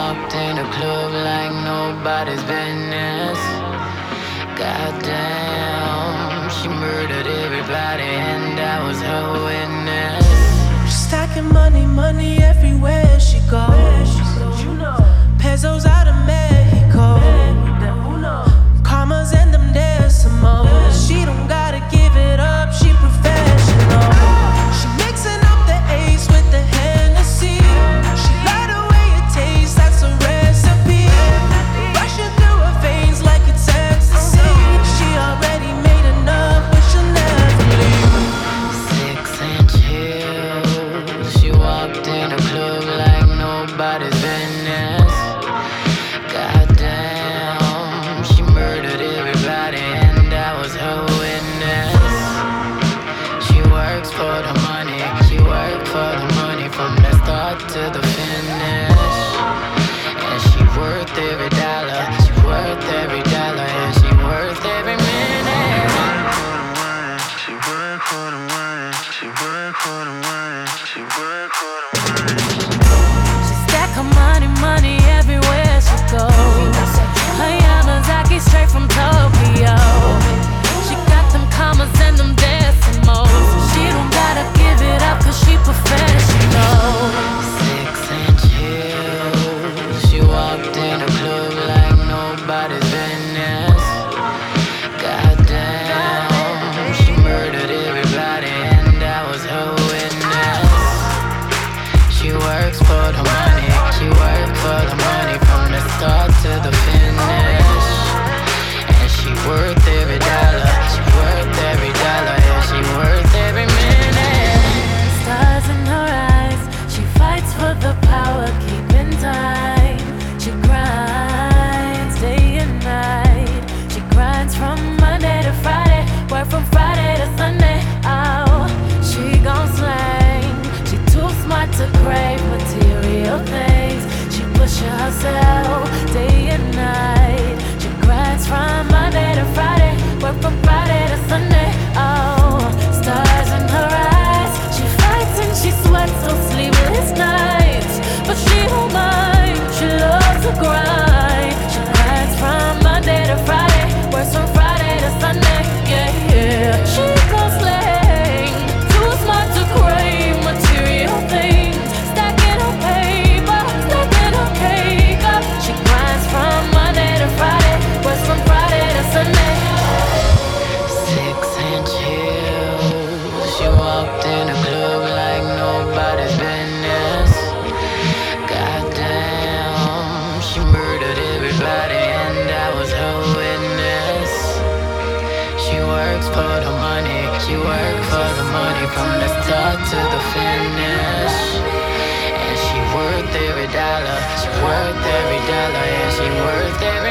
walked in the club like nobody's business. Goddamn, she murdered everybody and I was her witness. Stacking money, money everywhere she goes. Pesos out of Mexico. Commas and them decimals. She don't gotta give it up, she professional. She mixing up the ace with the Hennessy. She like the way it tastes, that's a recipe. Rushing through her veins like it's ecstasy. She already made enough, but she'll never leave. 6-inch heels, she walked in the club like nobody's business. Goddamn, she murdered everybody and I was her witness. She works for the money, she worked for the money from the start to the finish. And she worth every dollar, she worth every dollar, and she worth every minute. She work for the money, she work for the money, she work for the money. She stack her money, money everywhere she goes. Her Yamazaki straight from Tokyo. She got them commas and them decimals. She don't gotta give it up cause she professional. 6-inch heels, she walked in the club like nobody's business. Goddamn, she murdered everybody and I was her witness. She works for the money, she worked for the money from the start to the finish. And she worth every dollar, she worth every dollar, and she worth every minute. Stars in her eyes, she fights for the power, keeping time. She grinds day and night. She grinds from Monday to Friday, work from Friday to Sunday. Oh, she gon' slang. She too smart to crave material things. She pushin' herself day and night. She grinds from Monday to Friday, work from Friday to Sunday. Oh, stars in her eyes. She fights and she sweats on sleepless nights, but she don't mind. She loves to grind. She grinds from Monday to Friday, works from Friday to Sunday. Yeah, yeah. She gon' slang. Too smart to crave material things. Stacking her paper, stacking her cake up. She grinds from Monday to Friday, works from Friday to Sunday. 6-inch heels, she walked in the club like nobody's business. Goddamn, she murdered everybody and I was her witness. She works for the money, she worked for the money from the start to the finish. And she worth every dollar, she worth every dollar, and she worth every